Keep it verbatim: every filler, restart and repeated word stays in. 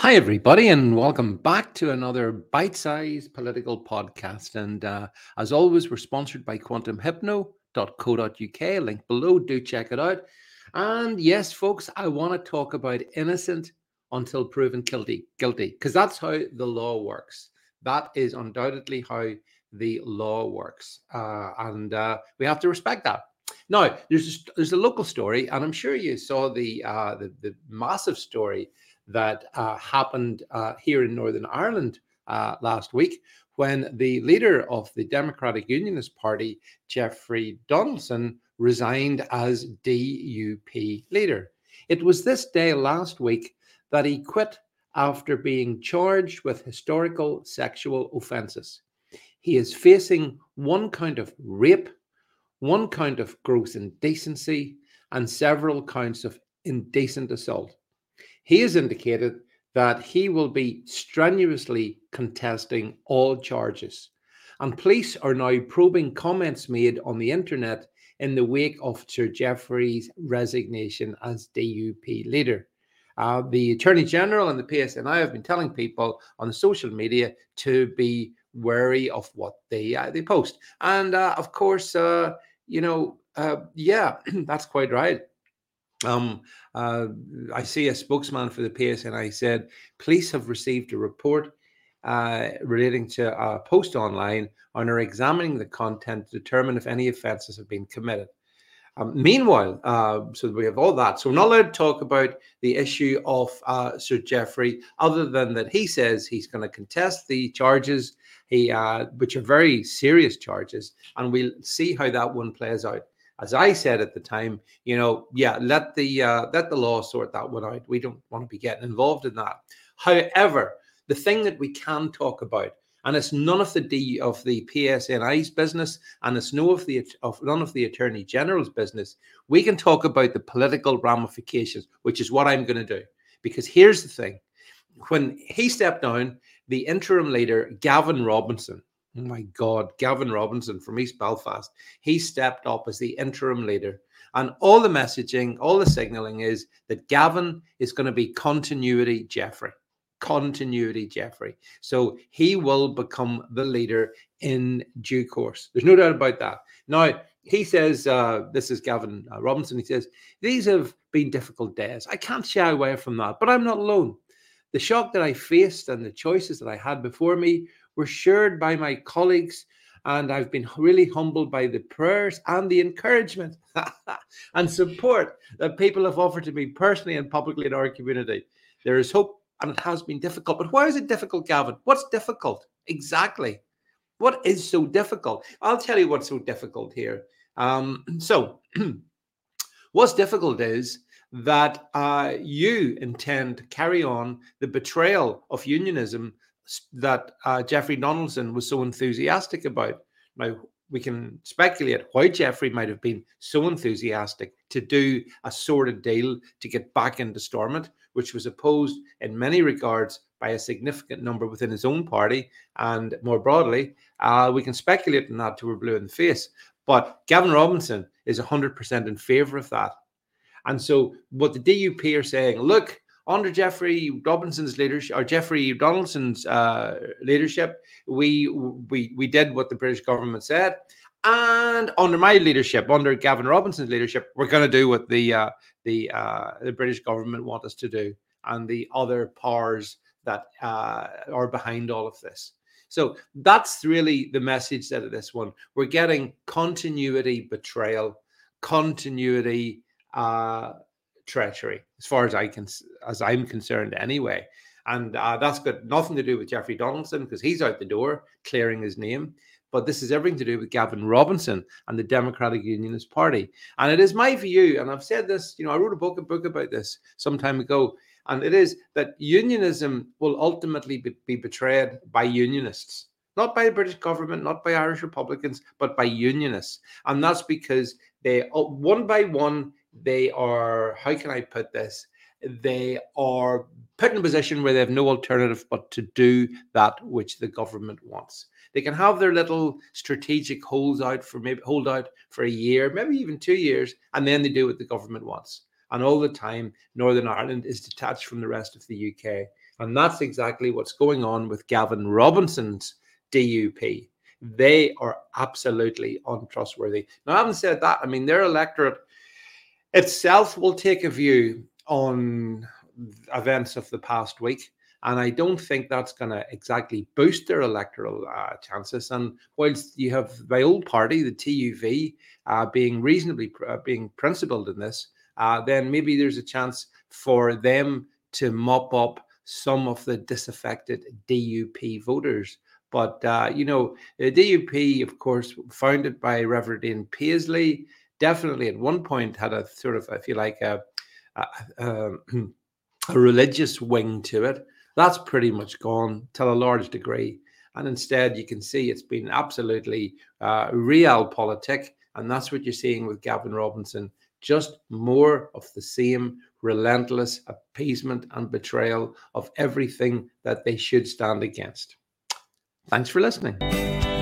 Hi, everybody, and welcome back to another bite sized political podcast. And uh, as always, we're sponsored by quantum hypno dot co dot uk. Link below. Do check it out. And yes, folks, I want to talk about innocent until proven guilty, guilty, because that's how the law works. That is undoubtedly how the law works. Uh, and uh, we have to respect that. Now, there's there's a local story, and I'm sure you saw the uh, the, the massive story that uh, happened uh, here in Northern Ireland uh, last week when the leader of the Democratic Unionist Party, Jeffrey Donaldson, resigned as D U P leader. It was this day last week that he quit after being charged with historical sexual offences. He is facing one count of rape, one count of gross indecency, and several counts of indecent assault. He has indicated that he will be strenuously contesting all charges. And police are now probing comments made on the internet in the wake of Sir Jeffrey's resignation as D U P leader. Uh, the Attorney General and the P S N I have been telling people on the social media to be wary of what they uh, they post. And uh, of course, uh, you know, uh, yeah, that's quite right. Um, uh, I see a spokesman for the P S N I said police have received a report uh, relating to a post online and are examining the content to determine if any offences have been committed. Um, meanwhile, uh, so we have all that. So we're not allowed to talk about the issue of uh, Sir Jeffrey, other than that he says he's going to contest the charges, he uh, which are very serious charges, and we'll see how that one plays out. As I said at the time, you know, yeah, let the uh, let the law sort that one out. We don't want to be getting involved in that. However, the thing that we can talk about, and it's none of the D of the P S N I's business, and it's no of the of none of the Attorney General's business. We can talk about the political ramifications, which is what I'm going to do. Because here's the thing: when he stepped down, the interim leader, Gavin Robinson, oh my God, Gavin Robinson from East Belfast, he stepped up as the interim leader. And all the messaging, all the signalling is that Gavin is going to be continuity Jeffrey. Continuity Jeffrey. So he will become the leader in due course. There's no doubt about that. Now, he says, uh, this is Gavin uh, Robinson, he says, these have been difficult days. I can't shy away from that, but I'm not alone. The shock that I faced and the choices that I had before me were shared by my colleagues, and I've been really humbled by the prayers and the encouragement and support that people have offered to me personally and publicly in our community. There is hope, and it has been difficult. But why is it difficult, Gavin? What's difficult? Exactly. What is so difficult? I'll tell you what's so difficult here. Um, so, what's difficult is that uh, you intend to carry on the betrayal of unionism that uh, Jeffrey Donaldson was so enthusiastic about. Now, we can speculate why Jeffrey might have been so enthusiastic to do a sordid deal to get back into Stormont, which was opposed in many regards by a significant number within his own party. And more broadly, uh, we can speculate on that till we're blue in the face. But Gavin Robinson is one hundred percent in favour of that. And so what the D U P are saying, look, under Jeffrey Robinson's leadership, or Jeffrey Donaldson's uh, leadership, we we we did what the British government said, and under my leadership, under Gavin Robinson's leadership, we're going to do what the uh, the uh, the British government want us to do, and the other powers that uh, are behind all of this. So that's really the message out of this one. We're getting continuity betrayal, continuity uh, treachery, as far as I can, as I'm concerned, anyway. And uh, that's got nothing to do with Jeffrey Donaldson, because he's out the door clearing his name. But this is everything to do with Gavin Robinson and the Democratic Unionist Party. And it is my view, and I've said this, you know, I wrote a book, a book about this some time ago, and it is that unionism will ultimately be, be betrayed by unionists. Not by the British government, not by Irish Republicans, but by unionists. And that's because they, one by one, they are, how can I put this? They are put in a position where they have no alternative but to do that which the government wants. They can have their little strategic holds out for maybe hold out for a year, maybe even two years, and then they do what the government wants. and all the time Northern Ireland is detached from the rest of the U K. And that's exactly what's going on with Gavin Robinson's D U P. They are absolutely untrustworthy. Now, I haven't said that. I mean, their electorate itself will take a view on events of the past week. And I don't think that's going to exactly boost their electoral uh, chances. And whilst you have my old party, the T U V, uh, being reasonably uh, being principled in this, uh, then maybe there's a chance for them to mop up some of the disaffected D U P voters. But, uh, you know, the D U P, of course, founded by Reverend Ian Paisley, definitely at one point had a sort of, I feel like, a, a, a, a religious wing to it. That's pretty much gone to a large degree. And instead, you can see it's been absolutely uh, realpolitik. And that's what you're seeing with Gavin Robinson. Just more of the same relentless appeasement and betrayal of everything that they should stand against. Thanks for listening.